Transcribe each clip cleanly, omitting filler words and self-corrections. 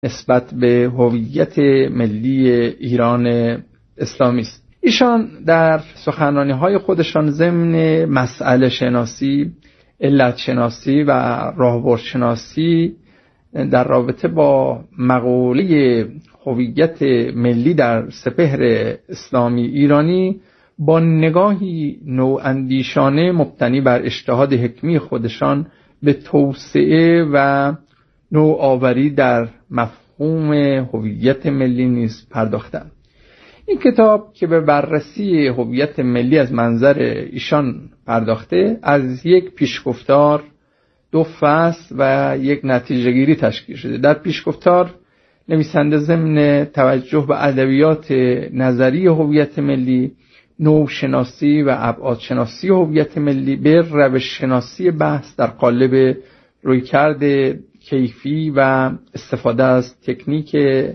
نسبت به هویت ملی ایران اسلامی است. ایشان در سخنرانی‌های خودشان ضمن مسئله شناسی، علت شناسی و راهبرد شناسی در رابطه با مقوله هویت ملی در سپهر اسلامی ایرانی با نگاهی نواندیشانه مبتنی بر اجتهاد حکمی خودشان به توسعه و نوآوری در مفهوم هویت ملی نیز پرداختند. این کتاب که به بررسی هویت ملی از منظر ایشان پرداخته، از یک پیشگفتار، 2 فصل و یک نتیجه گیری تشکیل شده. در پیشگفتار نویسنده ضمن توجه به ادبیات نظری هویت ملی، نوشناسی و ابعادشناسی هویت ملی، به روش شناسی بحث در قالب رویکرد کیفی و استفاده از تکنیک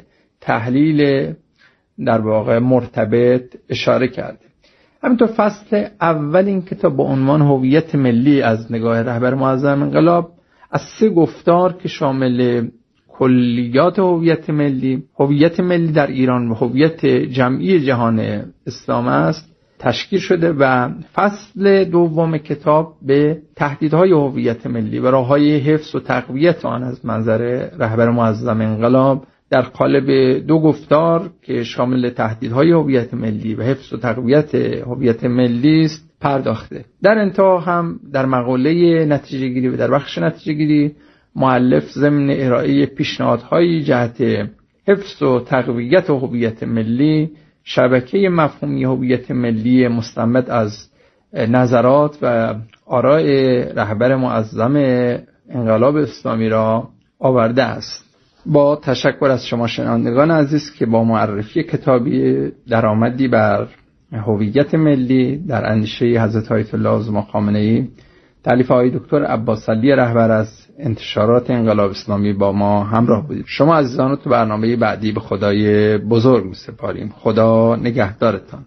تحلیل در واقع مرتبط اشاره کرده. همینطور فصل اول این کتاب با عنوان هویت ملی از نگاه رهبر معظم انقلاب از 3 گفتار که شامل کلیات هویت ملی در ایران و هویت جمعی جهان اسلام است تشکیل شده و فصل دوم کتاب به تهدیدهای هویت ملی و راههای حفظ و تقویت آن از منظر رهبر معظم انقلاب در قالب 2 گفتار که شامل تهدیدهای هویت ملی و حفظ و تقویت هویت ملی است پرداخته. در انتها هم در مقاله نتیجه گیری و در بخش نتیجه گیری مؤلف ضمن ارائه پیشنهادهای جهت حفظ و تقویت هویت ملی شبکه مفهومی هویت ملی مستمد از نظرات و آراء رهبر معظم انقلاب اسلامی را آورده است. با تشکر از شما شنوندگان عزیز که با معرفی کتابی درآمدی بر هویت ملی در اندیشه حضرت آیت الله عظما خامنه‌ای تألیف آقای دکتر عباس علی رهبر از انتشارات انقلاب اسلامی با ما همراه بودید. شما عزیزان رو تو برنامه بعدی به خدای بزرگ می‌سپاریم. خدا نگهدارتان.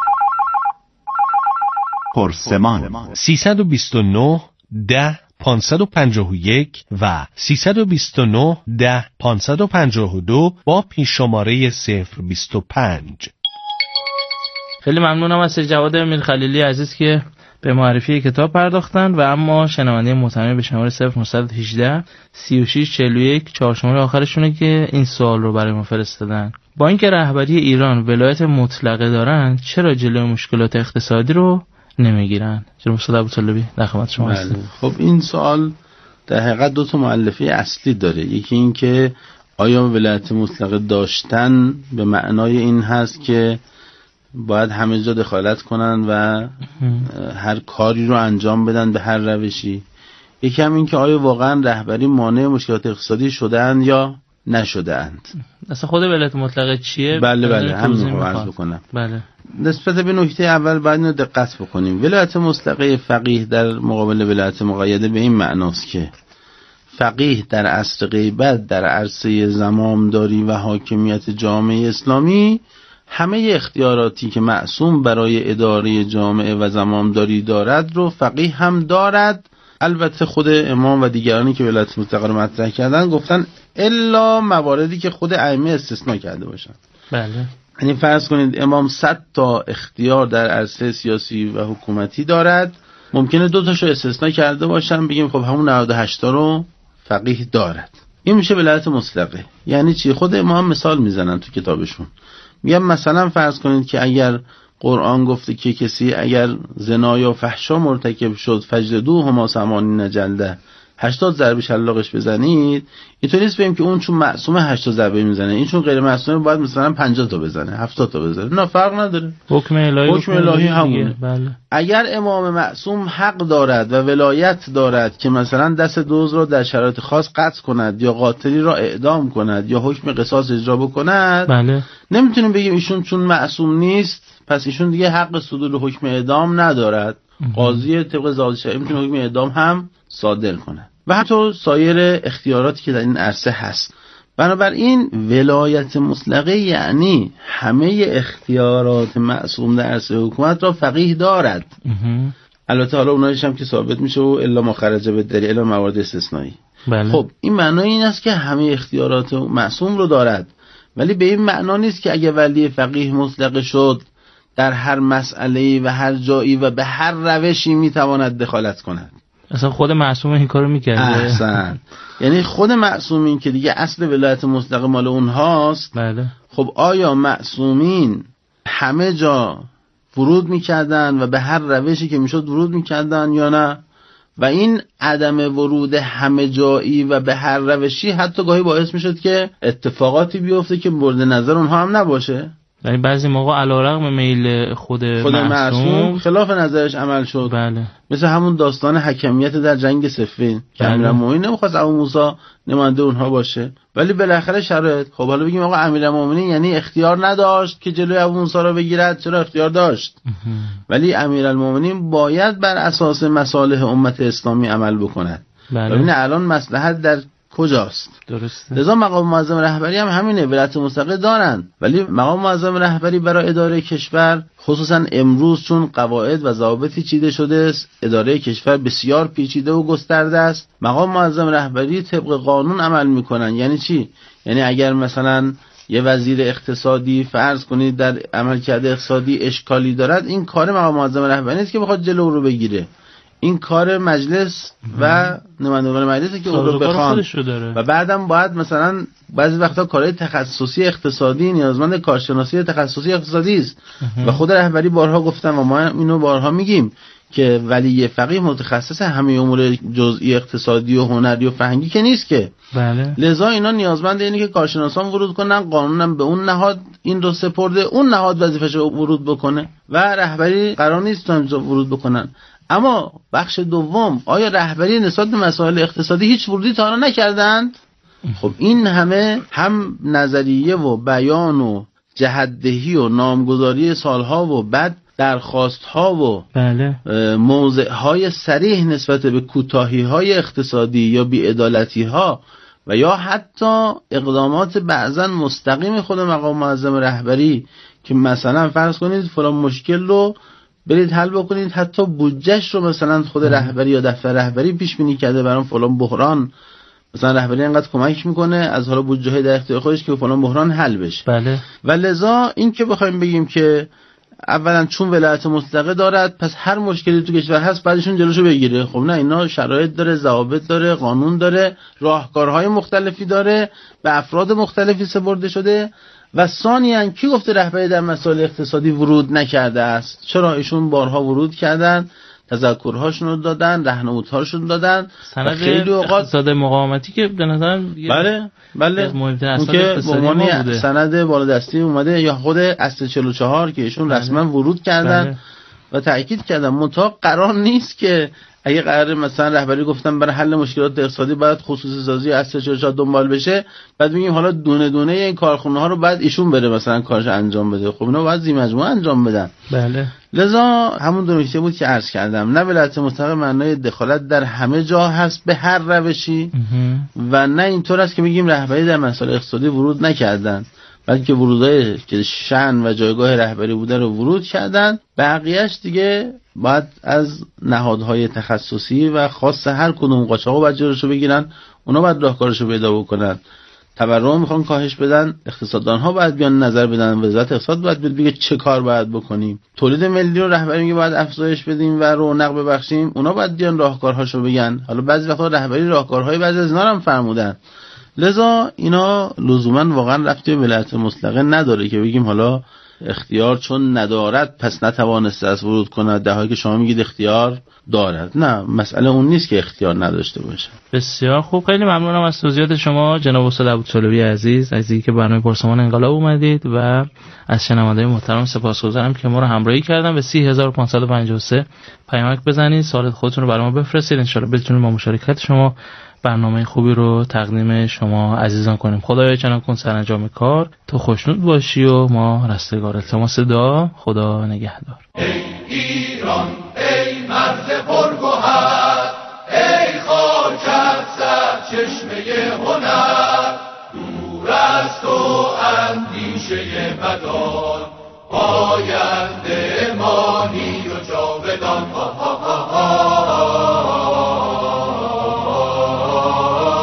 پرسمان 329 10 551 و 329 10 552 با پیش‌شماره 025. خیلی ممنونم از جواد میرخلیلی عزیز که به معرفی کتاب پرداختن و اما شنونده محترم به شماره 0918 36 41 4 شماره آخرشونه که این سوال رو برای ما فرستادن. با اینکه رهبری ایران ولایت مطلقه دارن، چرا جلوی مشکلات اقتصادی رو نمیگیرن؟ جناب استاد ابوطالبی در خدمت شما هستم. خب این سوال در حقیقت 2 تا مؤلفه اصلی داره. یکی این که آیا ولایت مطلقه داشتن به معنای این هست که باید همه جا دخالت کنن و هر کاری رو انجام بدن به هر روشی. یکی هم این که آیا واقعا رهبری مانع مشکلات اقتصادی شده‌اند یا نشده‌اند. اصلا خود ولایت مطلقه چیه؟ بله همین رو عرض بکنم. بله. نسبت به نکته اول باید اینو دقت بکنیم. ولایت مطلقه فقیه در مقابل ولایت مقیده به این معناست که فقیه در عصر غیبت در عرصه زمامداری و حاکمیت جامعه اسلامی همه اختیاراتی که معصوم برای اداره جامعه و زمامداری دارد رو فقیه هم دارد. البته خود امام و دیگرانی که ولایت مطلقه رو مطرح کردن گفتن الا مواردی که خود ائمه استثناء کرده باشن. بله. یعنی فرض کنید امام 100 تا اختیار در عرصه سیاسی و حکومتی دارد، ممکنه 2 تاشو استثناء کرده باشن، بگیم خب همون 98 تا رو فقیه دارد. این میشه ولایت مطلقه. یعنی چی؟ خود امام مثال میزنن تو کتابشون. میگم مثلا فرض کنید که اگر قرآن گفته که کسی اگر زنا یا فحشا مرتکب شد فجلدوهما 80 جلده 80 ضربه شلاقش بزنید، اینطوری نیست بگیم که اون چون معصومه 80 ضربه میزنه، این چون غیر معصومه باید مثلا 50 تا بزنه 70 تا بزنه. نه فرق نداره. حکم الهی همونه. بله. اگر امام معصوم حق دارد و ولایت دارد که مثلا دست دزد را در شرایط خاص قطع کند یا قاتلی را اعدام کند یا حکم قصاص اجرا بکند، بله. نمیتونیم بگیم ایشون چون معصوم نیست پس ایشون دیگه حق صدور حکم اعدام ندارد. قاضی طبق ضابط شرعی میتونه حکم اعدام هم صادر کنه و حتی سایر اختیاراتی که در این عرصه هست. بنابراین ولایت مطلقه یعنی همه اختیارات معصوم در عرصه حکومت را فقیه دارد. البته حالا اونایش هم که ثابت میشه و الا ما خرج بالدلیل الا موارد استثنایی. بله. خب این معنای این است که همه اختیارات معصوم رو دارد، ولی به این معنا نیست که اگه ولی فقیه مطلق شد در هر مسئله و هر جایی و به هر روشی میتواند دخالت کند. اصلا خود معصوم این کارو میکرده. احسن. یعنی خود معصومین که دیگه اصل ولایت مطلقه مال اونهاست. بله. خب آیا معصومین همه جا ورود میکردن و به هر روشی که میشد ورود میکردن یا نه؟ و این عدم ورود همه جایی و به هر روشی حتی گاهی باعث میشد که اتفاقاتی بیفته که مورد نظر اونها هم نباشه. یعنی بعضی موقع علیرغم میل خود معصوم خلاف نظرش عمل شد. بله. مثل همون داستان حکمیت در جنگ صفین که امیرالمومنین نمیخواست ابو موسی نماینده اونها باشه، ولی بالاخره شرایط. خب حالا بگیم آقا امیرالمومنین یعنی اختیار نداشت که جلوی ابو موسی رو بگیرد؟ چرا اختیار داشت. ولی امیرالمومنین باید بر اساس مصالح امت اسلامی عمل بکند. ببین الان مصلحت در کجاست؟ درسته. لذا مقام معظم رهبری هم همینه، ولایت مطلقه دارن، ولی مقام معظم رهبری برای اداره کشور خصوصا امروز چون قواعد و ضوابطی چیده شده است، اداره کشور بسیار پیچیده و گسترده است، مقام معظم رهبری طبق قانون عمل میکنن. یعنی چی؟ یعنی اگر مثلا یه وزیر اقتصادی فرض کنید در عملکرد اقتصادی اشکالی دارد، این کار مقام معظم رهبری نیست که بخواد جلو رو بگیره، این کار مجلس و نمایندگان مجلسه که اون رو بخوان و بعدم باید مثلا بعضی وقتا کارهای تخصصی اقتصادی نیازمند کارشناسی تخصصی اقتصادی است و خود رهبری بارها گفتم و ما اینو بارها میگیم که ولی فقیه متخصص همه امور جزئی اقتصادی و هنری و فرهنگی که نیست که. بله. لذا اینا نیازمند اینه که کارشناسان ورود کنن، قانونم به اون نهاد این رو سپرده، اون نهاد وظیفه‌ش رو ورود بکنه و رهبری قرار نیست ورود بکنن. اما بخش دوم، آیا رهبری نسبت به مسائل اقتصادی هیچ ورودی تا حالا نکردند؟ خب این همه هم نظریه و بیان و جهت‌دهی و نامگذاری سالها و بعد درخواست‌ها و بله. موضع‌های صریح نسبت به کوتاهی‌های اقتصادی یا بی‌عدالتی‌ها و یا حتی اقدامات بعضاً مستقیم خود مقام معظم رهبری که مثلا فرض کنید فلان مشکل رو برید حل بکنید، حتی بودجهش رو مثلا خود رهبری یا دفتر رهبری پیش بینی کرده برام فلان بحران، مثلا رهبری اینقدر کمک میکنه از حالا بودجه در اختیار خودش که فلان بحران حل بشه. بله. و لذا این که بخوایم بگیم که اولا چون ولایت مطلقه دارد پس هر مشکلی تو کشور هست بعدشون جلوشو بگیره، خب نه، اینا شرایط داره، ضوابط داره، قانون داره، راهکارهای مختلفی داره، به افراد مختلفی سپرده شده. و ثانیاً کی گفته رهبری در مسائل اقتصادی ورود نکرده است؟ چرا ایشون بارها ورود کردن، تذکرهاشون رو دادن، راهنمودهاشون دادن. سند خیلی اوقات اقتصاد مقاومتی که به نظر بله اون که به عنوان سند بالادستی اومده، یا خود اصل 44 که ایشون رسما ورود کردن و تأکید کردن. منتها قرار نیست که اگه قراره مثلا رهبری گفتن برای حل مشکلات اقتصادی باید خصوصی سازی اصل 44 دنبال بشه، بعد میگیم حالا دونه دونه این کارخونه ها رو بعد ایشون بره مثلا کارش انجام بده. خب اینا باید زی مجموعه انجام بدن. بله. لذا همون دو نکته بود که عرض کردم، نه ولایت مطلقه معنای دخالت در همه جا هست به هر روشی و نه اینطور است که میگیم رهبری در مسائل اقتصادی ورود نکردن، بلکه ورودای که شأن و جایگاه رهبری بوده رو ورود کردن. بقیه‌اش دیگه باید از نهادهای تخصصی و خاص هر کدوم قاچاقو باید جلوشو بگیرن، اونا باید راهکارشو پیدا بکنن. تورم میخوان کاهش بدن، اقتصاددان‌ها باید بیان نظر بدن، وزارت اقتصاد باید بگه چه کار باید بکنیم، تولید ملی رو رهبری میگه باید افزایش بدیم و رونق ببخشیم، اونا باید بیان راهکارهاشو بگن. حالا بعضی وقتا رهبری راهکارهای بعضی از اینا هم فرمودن. لذا اینا لزوما واقعا ربطی به ولایت مطلقه نداره که بگیم حالا اختیار چون ندارد پس نتوانسته از ورود کند، در حالی که شما میگید اختیار دارد. نه، مسئله اون نیست که اختیار نداشته باشه. بسیار خوب، خیلی ممنونم از توضیحات شما جناب استاد ابوطالبی عزیز، از اینکه برنامه پرسمان انقلاب اومدید و از شنوندگان محترم سپاسگزارم که ما رو همراهی کردن. به 30553 پیامک بزنید، سوالات خودتون رو برای ما بفرستید، ان شاءالله بتونیم با مشارکت شما برنامه خوبی رو تقدیم شما عزیزان کنیم. خدایا جناب کن سرانجام کار، تو خوشنود باشی و ما رستگار. التماس دعا، خدا نگهدار. ای ایران، ای مرز پرگوهر، ای خاک از سرچشمه هنر، دور از تو اندیشه بدان، آینده مانی و جاودان.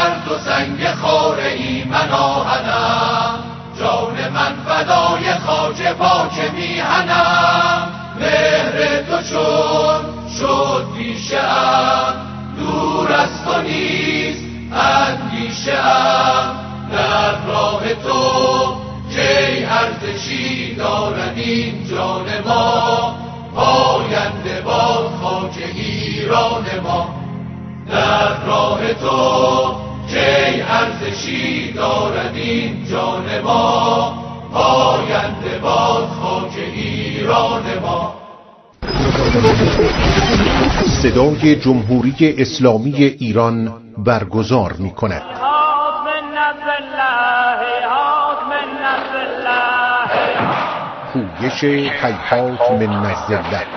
سرد و سنگ خاره من آهنم، جان من فدای خاک پاک میهنم. مهر تو چون شد پیشه‌ام، دور از تو نیست اندیشه‌ام. در راه تو کی ارزشی دارد این جان ما، پاینده باد خاک ایران ما. در راه تو کی ارزشی دارد این جان ما، پاینده باد خاک ایران ما. صدای جمهوری اسلامی ایران برگزار می کند. پویش هیهات من نزل الله.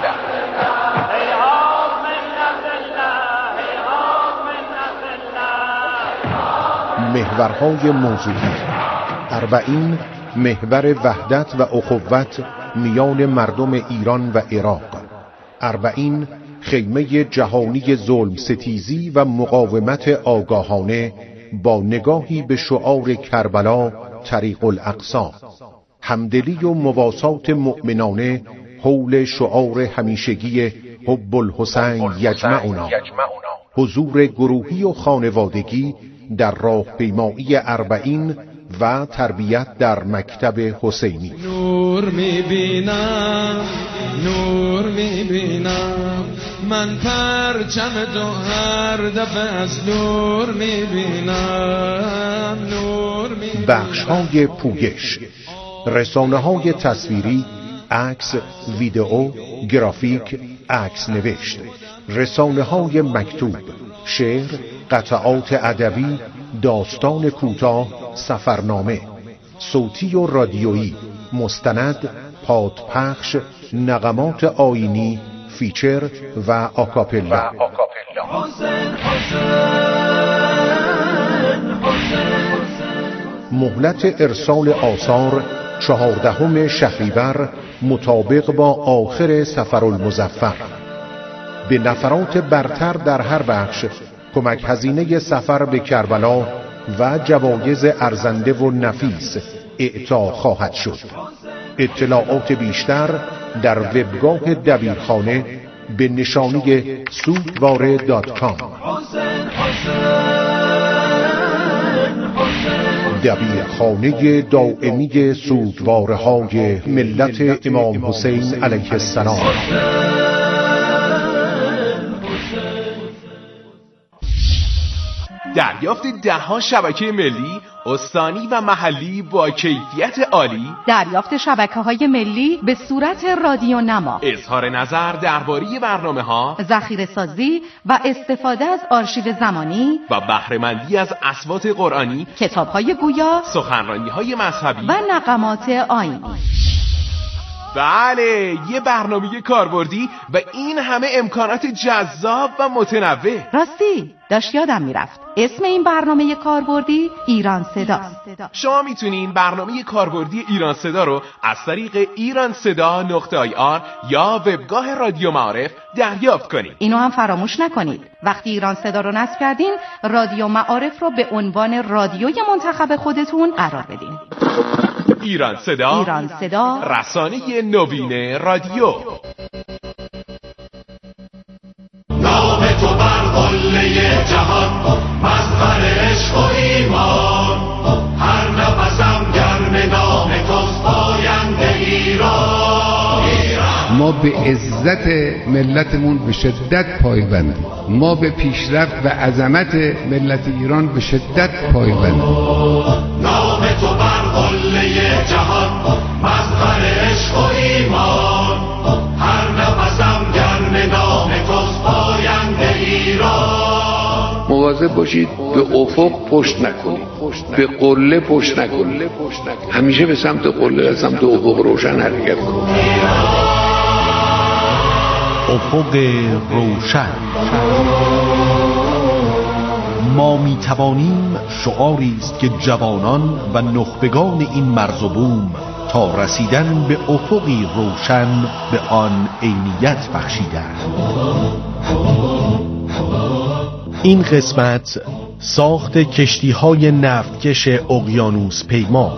محورهای موضوعی: 40 محور وحدت و اخوت میان مردم ایران و عراق. 40 خیمه جهانی ظلم ستیزی و مقاومت آگاهانه با نگاهی به شعار کربلا طریق الاقصی. همدلی و مواسات مؤمنانه حول شعار همیشگی حب الحسین یجمعنا. حضور گروهی و خانوادگی در راهپیمایی 40 و تربیت در مکتب حسینی. نور میبینم، نور میبینم، من پرچم تو هر دفعه از نور میبینم، نور میبینم. بخش‌های پویش: رسانه‌های تصویری، عکس، ویدئو، گرافیک، عکس نوشت. رسانه‌های مکتوب، شعر، قطعات ادبی، داستان کوتاه، سفرنامه. صوتی و رادیویی، مستند، پادپخش، نغمات آیینی، فیچر و آکاپلا. مهلت ارسال آثار 14 شهریور مطابق با آخر سفرالمظفر. به نفرات برتر در هر بخش کمک هزینه سفر به کربلا و جوایز ارزنده و نفیس اعطا خواهد شد. اطلاعات بیشتر در وبگاه دبیرخانه به نشانی سوگواره.com. دبیرخانه دائمی سوگواره‌های ملت امام حسین علیه السلام. دریافت 10 شبکه ملی، استانی و محلی با کیفیت عالی. دریافت شبکه‌های ملی به صورت رادیو نما. اظهار نظر درباره برنامه‌ها. ذخیره‌سازی و استفاده از آرشیو زمانی و بهره‌مندی از اصوات قرآنی، کتاب‌های گویا، سخنرانی‌های مذهبی و نغمات آیینی. بله، یه برنامه کاربردی و این همه امکانات جذاب و متنوع. راستی داشت یادم میرفت، اسم این برنامه کاربردی ایران صداست. شما میتونین برنامه کاربردی ایران صدا رو از طریق ایرانصدا.ir یا وبگاه رادیو معارف دریافت کنید. اینو هم فراموش نکنید، وقتی ایران صدا رو نصب کردین، رادیو معارف رو به عنوان رادیوی منتخب خودتون قرار بدین. ایران صدا، رسانه نوین رادیو. نام تو بر قله جهان، مظهر عشق و ایمان. هر نفسم گرم نام توست، پاینده ایران. ما به عزت ملتمون به شدت پایبندیم. ما به پیشرفت و عظمت ملت ایران به شدت پایبندیم. نام تو بر قله جهان، مظهر عشق و ایمان. هر نفسم گرم نام توست، پاینده ایران. مواظب باشید به افق پشت نکنید، به قله پشت نکنید. همیشه به سمت قله و سمت افق روشن حرکت کنید. افق روشن. ما می توانیم شعاری است که جوانان و نخبگان این مرز و بوم تا رسیدن به افقی روشن به آن عینیت بخشیدند. این قسمت ساخت کشتی‌های نفتکش اقیانوس پیما.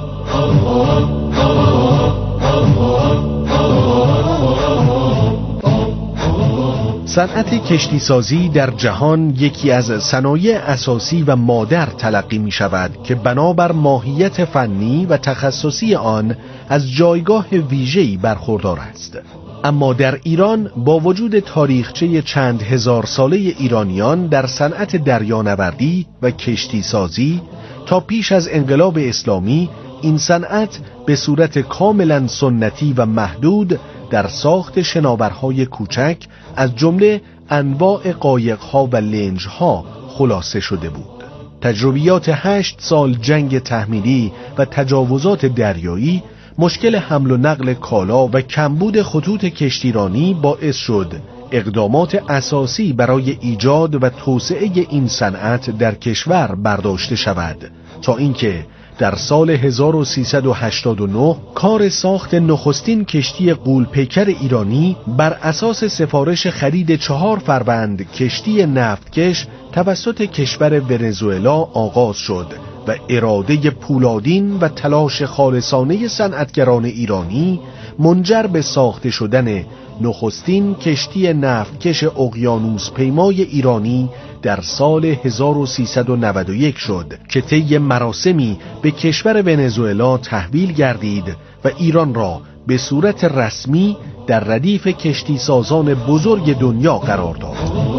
صنعت کشتیسازی در جهان یکی از صنایع اساسی و مادر تلقی می شود که بنابر ماهیت فنی و تخصصی آن از جایگاه ویژه‌ای برخوردار است. اما در ایران با وجود تاریخچه چند هزار ساله ایرانیان در صنعت دریانوردی و کشتیسازی تا پیش از انقلاب اسلامی، این صنعت به صورت کاملا سنتی و محدود در ساخت شناورهای کوچک از جمله انواع قایق‌ها و لنج‌ها خلاصه شده بود. تجربیات 8 سال جنگ تحمیلی و تجاوزات دریایی، مشکل حمل و نقل کالا و کمبود خطوط کشتیرانی باعث شد اقدامات اساسی برای ایجاد و توسعه این صنعت در کشور برداشته شود تا اینکه در سال 1389 کار ساخت نخستین کشتی غول‌پیکر ایرانی بر اساس سفارش خرید 4 فروند کشتی نفتکش توسط کشور ونزوئلا آغاز شد و اراده پولادین و تلاش خالصانه صنعتگران ایرانی منجر به ساخته شدن نخستین کشتی نفتکش اقیانوس پیمای ایرانی در سال 1391 شد که طی مراسمی به کشور ونزوئلا تحویل گردید و ایران را به صورت رسمی در ردیف کشتی سازان بزرگ دنیا قرار داد.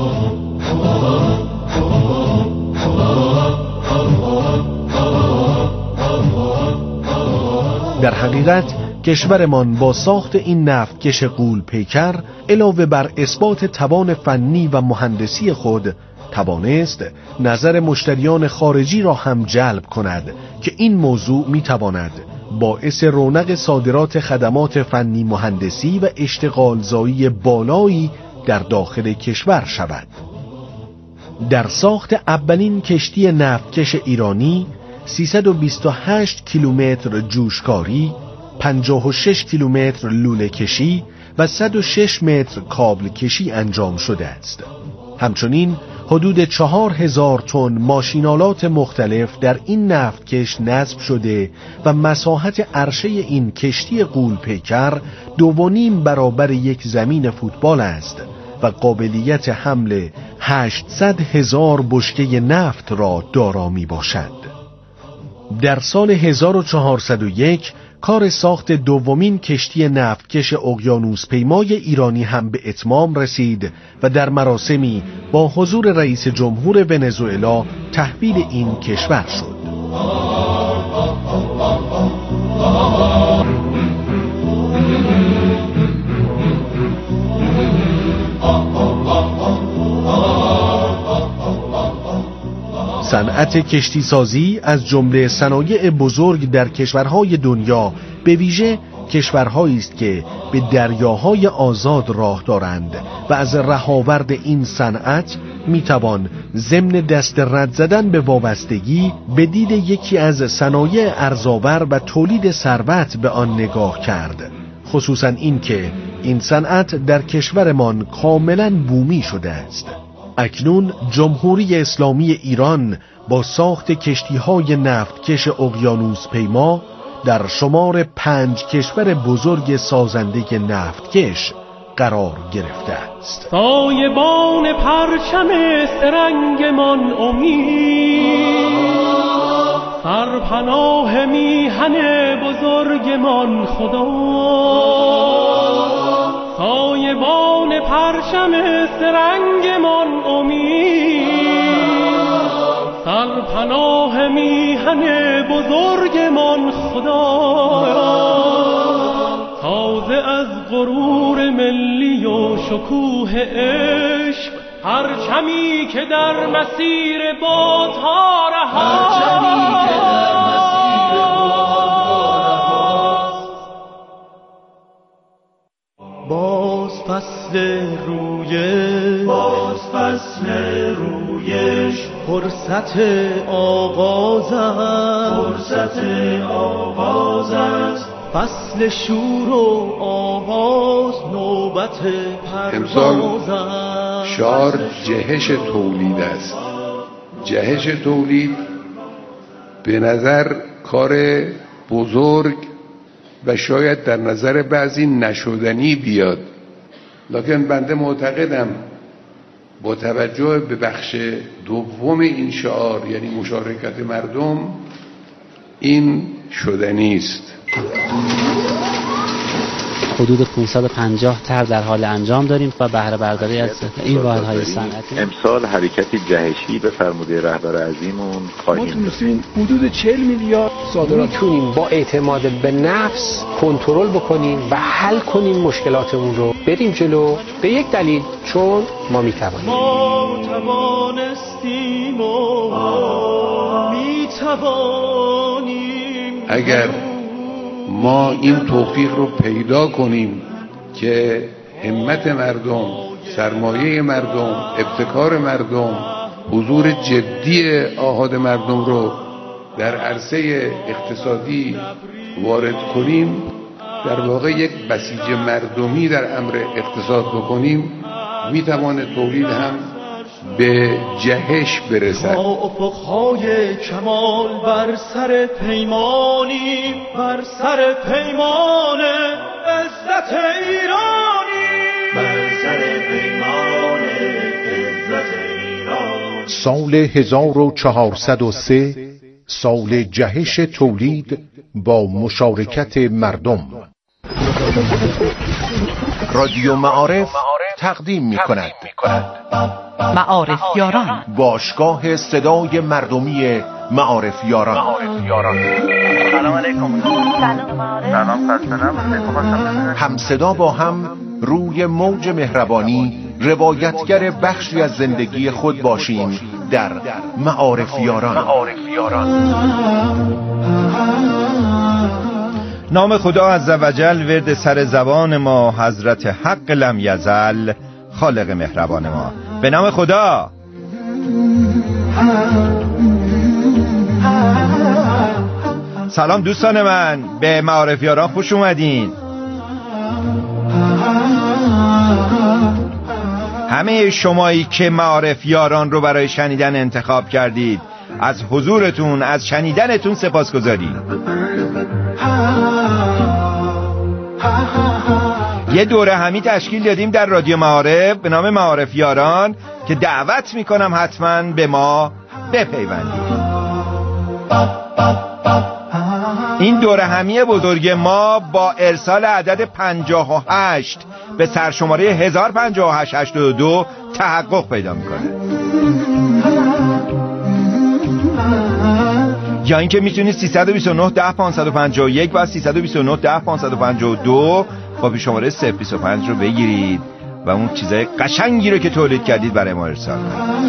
در حقیقت کشورمان با ساخت این نفتکش غول‌پیکر علاوه بر اثبات توان فنی و مهندسی خود توانست نظر مشتریان خارجی را هم جلب کند که این موضوع میتواند باعث رونق صادرات خدمات فنی مهندسی و اشتغالزایی بالایی در داخل کشور شود. در ساخت اولین کشتی نفتکش ایرانی 328 کیلومتر جوشکاری، 56 کیلومتر لوله کشی و 106 متر کابل کشی انجام شده است. همچنین حدود 4000 تن ماشینالات مختلف در این نفتکش نصب شده و مساحت عرشه این کشتی غول‌پیکر 2.5 برابر یک زمین فوتبال است و قابلیت حمل 800,000 بشکه نفت را دارا می باشد. در سال 1401 کار ساخت دومین کشتی نفتکش اقیانوس پیمای ایرانی هم به اتمام رسید و در مراسمی با حضور رئیس جمهور ونزوئلا تحویل این کشور شد. صنعت کشتیسازی از جمله صنایع بزرگ در کشورهای دنیا، به ویژه کشورهایی است که به دریاهای آزاد راه دارند و از رهاورد این صنعت میتوان ضمن دست رد زدن به وابستگی به دید یکی از صنایع ارزآور و تولید ثروت به آن نگاه کرد، خصوصا این که این صنعت در کشورمان کاملا بومی شده است. اکنون جمهوری اسلامی ایران با ساخت کشتی‌های نفتکش اقیانوس پیما در شمار 5 کشور بزرگ سازنده نفتکش قرار گرفته است. سایبان پرچم سرنگمان امید، سرپناه میهن بزرگمان خدا، سایبان پرچم سرنگمان امید، سرپناه میهن بزرگمان خدا، تازه از غرور ملی و شکوه عشق، پرچمی که در مسیر بادها رهاست، باز فصل رویش، باز فصل رویش، فرصت آغاز است، فرصت آغاز است، فصل شور و آواز، نوبت پرواز است. شعار جهش تولید است جهش تولید به نظر کار بزرگ و شاید در نظر بعضی نشدنی بیاد، لکن بنده معتقدم با توجه به بخش دوم این شعار، یعنی مشارکت مردم، این شدنی است. حدود 550 طرح در حال انجام داریم و بهره برداری از این واحدهای صنعتی. امسال حرکتی جهشی به فرموده رهبر عظیمون خواهیم داشت. حدود 40 میلیارد صادرات. میتونیم با اعتماد به نفس کنترل بکنیم و حل کنیم مشکلاتمون رو، بریم جلو. به یک دلیل، چون ما میتوانیم. ما توانستیم و میتوانیم. اگر ما این توفیق رو پیدا کنیم که همت مردم، سرمایه مردم، ابتکار مردم، حضور جدی آحاد مردم رو در عرصه اقتصادی وارد کنیم، در واقع یک بسیج مردمی در امر اقتصاد بکنیم، میتواند تولید هم به جهش برسد. تا افقهای کمال بر سر پیمانی، بر سر پیمان عزت ایرانی، بر سر پیمان عزت ایرانی. سال 1403 سال جهش تولید با مشارکت مردم. رادیو معارف تقدیم می کند معارف یاران، باشگاه صدای مردمی معارف یاران. سلام علیکم. سلام هم صدا با هم روی موج مهربانی روایتگر بخشی از زندگی خود باشیم در معارف یاران. نام خدا عزوجل ورد سر زبان ما، حضرت حق لم یزل، خالق مهربان ما. به نام خدا. سلام دوستان من، به معارف یاران خوش اومدین. همه شمایی که معارف یاران رو برای شنیدن انتخاب کردید، از حضورتون، از شنیدنتون سپاسگزاریم. یه دوره همی تشکیل دادیم در رادیو معارف به نام معارف یاران که دعوت میکنم حتما به ما بپیوندید. این دوره همی بزرگ ما با ارسال عدد 58 به سرشماره 105882 تحقق پیدا میکنه. یا اینکه میتونید 329 10 551 و 329 10 552 با شماره 025 رو بگیرید و اون چیزای قشنگی رو که تولید کردید برای ما ارسال کنید.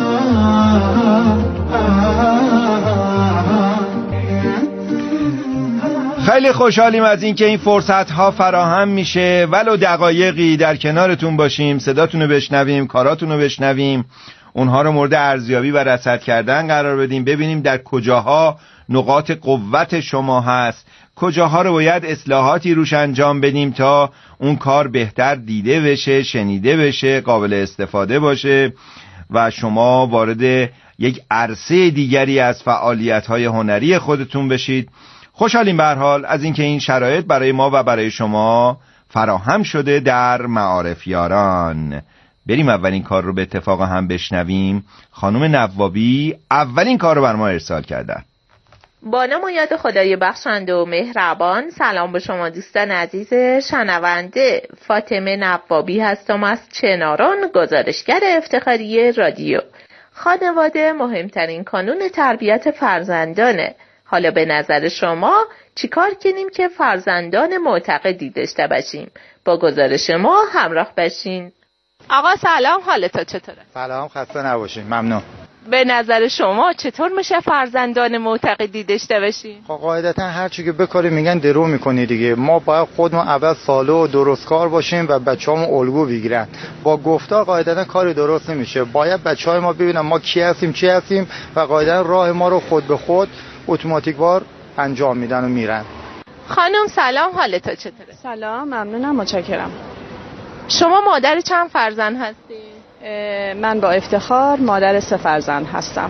خیلی خوشحالیم از اینکه این فرصت ها فراهم میشه، ولو دقایقی در کنارتون باشیم، صداتون رو بشنویم، کاراتون رو بشنویم، اونها رو مورد ارزیابی و رصد کردن قرار بدیم، ببینیم در کجاها نقاط قوت شما هست، کجاها رو باید اصلاحاتی روش انجام بدیم تا اون کار بهتر دیده بشه، شنیده بشه، قابل استفاده باشه و شما وارد یک عرصه دیگری از فعالیت‌های هنری خودتون بشید. خوشحالیم به هر حال از اینکه این شرایط برای ما و برای شما فراهم شده در معارف یاران. بریم اولین کار رو به اتفاق هم بشنویم. خانم نوابی اولین کار رو بر ما ارسال کردن. با نام و یاد خدای بخشنده و مهربان. سلام به شما دوستان عزیز شنونده. فاطمه نوابی هستم از چناران، گزارشگر افتخاری رادیو. خانواده مهمترین کانون تربیت فرزندانه. حالا به نظر شما چیکار کنیم که فرزندان معتقدی داشته باشیم؟ با گزارش ما همراه باشین. آقا سلام، حالت چطوره؟ سلام، خسته نباشین. ممنون. به نظر شما چطور میشه فرزندان معتقدی داشته باشیم؟ خب قاعدتا هر چی که بکاری میگن درو میکنی دیگه. ما باید خودمون اول سالو و درستکار باشیم و بچه‌هامون الگو بگیرن. با گفتار قاعدتا کاری درست نمیشه. باید بچه‌های ما ببینن ما کی هستیم، چی هستیم و قاعدتا راه ما رو خود به خود اتوماتیک وار انجام میدن و میرن. خانم سلام، حالت چطوره؟ سلام، ممنونم، متشکرم. شما مادر چند فرزند هستی؟ من با افتخار مادر 3 فرزند هستم.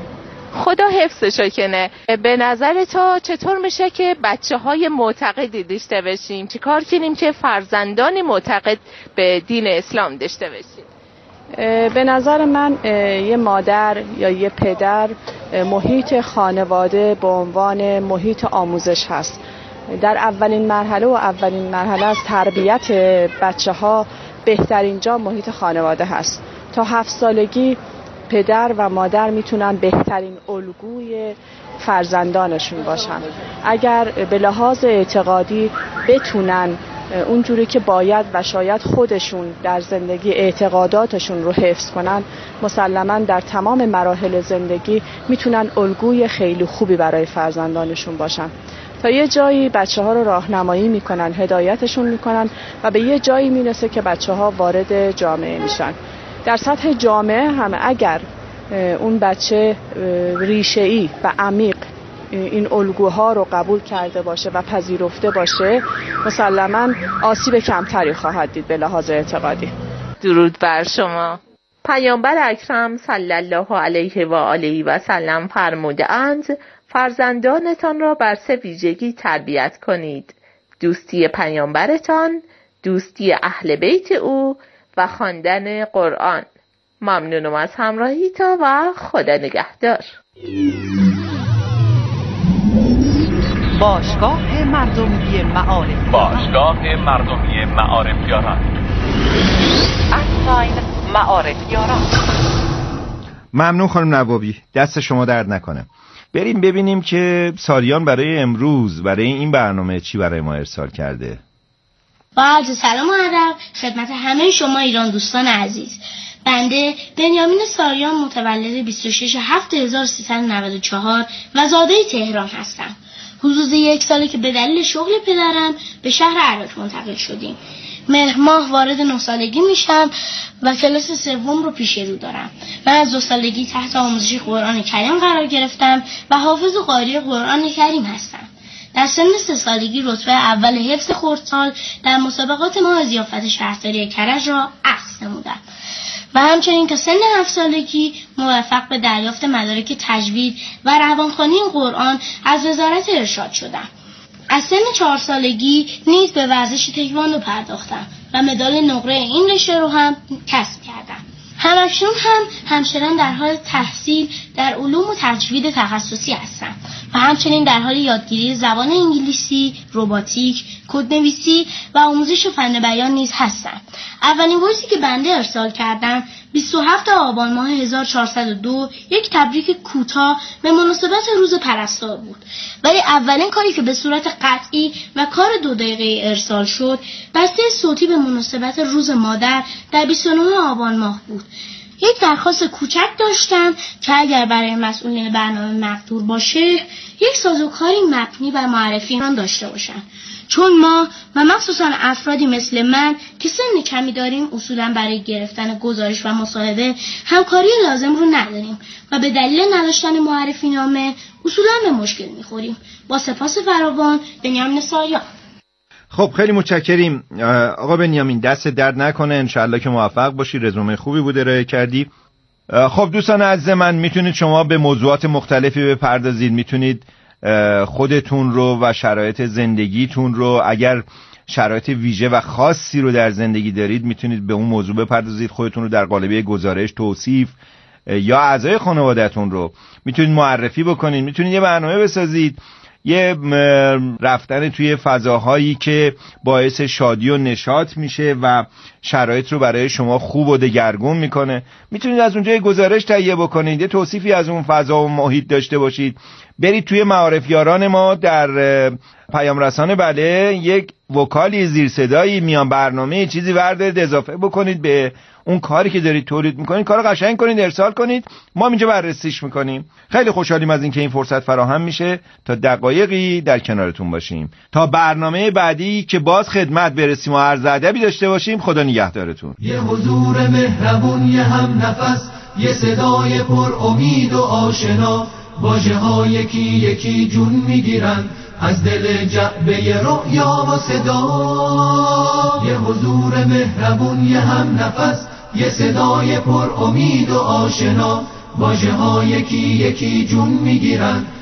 خدا حفظشو کنه. به نظر تو چطور میشه که بچه‌های معتقدی داشته باشیم؟ چی کار کنیم که فرزندان معتقد به دین اسلام داشته باشیم؟ به نظر من یه مادر یا یه پدر محیط خانواده به عنوان محیط آموزش هست. در اولین مرحله از تربیت بچه ها بهترین جا محیط خانواده هست. تا 7 سالگی پدر و مادر میتونن بهترین الگوی فرزندانشون باشن. اگر به لحاظ اعتقادی بتونن اونجوری که باید و شاید خودشون در زندگی اعتقاداتشون رو حفظ کنن، مسلماً در تمام مراحل زندگی میتونن الگوی خیلی خوبی برای فرزندانشون باشن. تا یه جایی بچه ها رو راهنمایی میکنن، هدایتشون میکنن و به یه جایی میرسه که بچه ها وارد جامعه میشن. در سطح جامعه هم اگر اون بچه ریشه‌ای و عمیق این الگوها رو قبول کرده باشه و پذیرفته باشه، مسلماً آسیب کمتری خواهد دید به لحاظ اعتقادی. درود بر شما. پیامبر اکرم صلی الله علیه و آله و سلم فرمودند فرزندانتان را بر 3 ویژگی تربیت کنید: دوستی پیامبرتان، دوستی اهل بیت او و خواندن قرآن. ممنونم از همراهیتان و خدا نگهدار. باشگاه مردمی معارفیاران معارفیاران. ممنون خانم نوابی، دست شما درد نکنه. بریم ببینیم که ساریان برای امروز برای این برنامه چی برای ما ارسال کرده. با عرض سلام و ادب خدمت همه شما ایران دوستان عزیز. بنده بنیامین ساریان متولد 26/7/1394 و زاده تهران هستم. حدود 1 ساله که به دلیل شغل پدرم به شهر عراق منتقل شدیم. مهر ماه وارد 9 سالگی میشم و کلاس 3 رو پیش رو دارم. من از 2 سالگی تحت آموزش قرآن کریم قرار گرفتم و حافظ و قاری قرآن کریم هستم. در سن 3 سالگی رتبه اول حفظ خردسال در مسابقات ماه ضیافت شهرداری کرج را اخذ نمودم و همچنین تا سن 7 سالگی موفق به دریافت مدارک تجوید و روانخوانی قرآن از وزارت ارشاد شدم. از سن 4 سالگی نیز به ورزش تکواندو پرداختم و مدال نقره این رشته رو هم کسب کردم. همکنون هم همچنان در حال تحصیل در علوم و تجوید تخصصی هستم و همچنین در حال یادگیری زبان انگلیسی، رباتیک، کدنویسی و آموزش فن بیان نیز هستم. اولین وایسی که بنده ارسال کردم 27 آبان ماه 1402 یک تبریک کوتاه به مناسبت روز پرستار بود، ولی اولین کاری که به صورت قطعی و کار 2 دقیقه ارسال شد بسته صوتی به مناسبت روز مادر در 29 آبان ماه بود. یک درخواست کوچک داشتم که اگر برای مسئولین برنامه مقدور باشه یک سازوکاری مبنی بر معرفی من داشته باشن، چون ما و مخصوصا افرادی مثل من که سن کمی داریم اصولا برای گرفتن گزارش و مصاحبه همکاری لازم رو نداریم و به دلیل نداشتن معرفی نامه اصولا به مشکل میخوریم. با سپاس فراوان، بنیامین ساریان. خب خیلی متشکریم آقا بنیامین، دست درد نکنه، انشالله که موفق باشی، رزومه خوبی بوده ارائه کردی. خب دوستان عزیز من، میتونید شما به موضوعات مختلفی بپردازید، میتونید خودتون رو و شرایط زندگیتون رو، اگر شرایط ویژه و خاصی رو در زندگی دارید میتونید به اون موضوع بپردازید، خودتون رو در قالب گزارش، توصیف یا اعضای خانواده‌تون رو میتونید معرفی بکنید، میتونید یه برنامه بسازید، یه رفتن توی فضاهایی که باعث شادی و نشاط میشه و شرایط رو برای شما خوب و دگرگون میکنه. میتونید از اونجا یه گزارش تهیه بکنید، یه توصیفی از اون فضا و محیط داشته باشید، برید توی معارفیاران ما در پیام رسانه، بله، یک وکالی زیر صدایی میان برنامه چیزی وردارید اضافه بکنید به اون کاری که دارید تولید میکنید، کارو قشنگ کنید، ارسال کنید، ما اینجا بررسیش میکنیم. خیلی خوشحالیم از اینکه این فرصت فراهم میشه تا دقایقی در کنارتون باشیم تا برنامه بعدی که باز خدمت برسیم و عرض ادبی داشته باشیم. خدا نگهدارتون. یه حضور مهربون، یه هم نفس، یه صدای پر امید و آشنا، واژه ها یکی یکی جون میگیرن از دل جعبه رؤیا و صدا. یه حضور مهربون، یه هم نفس، یه صدای پر امید و آشنا، واژه ها یکی یکی جون میگیرن،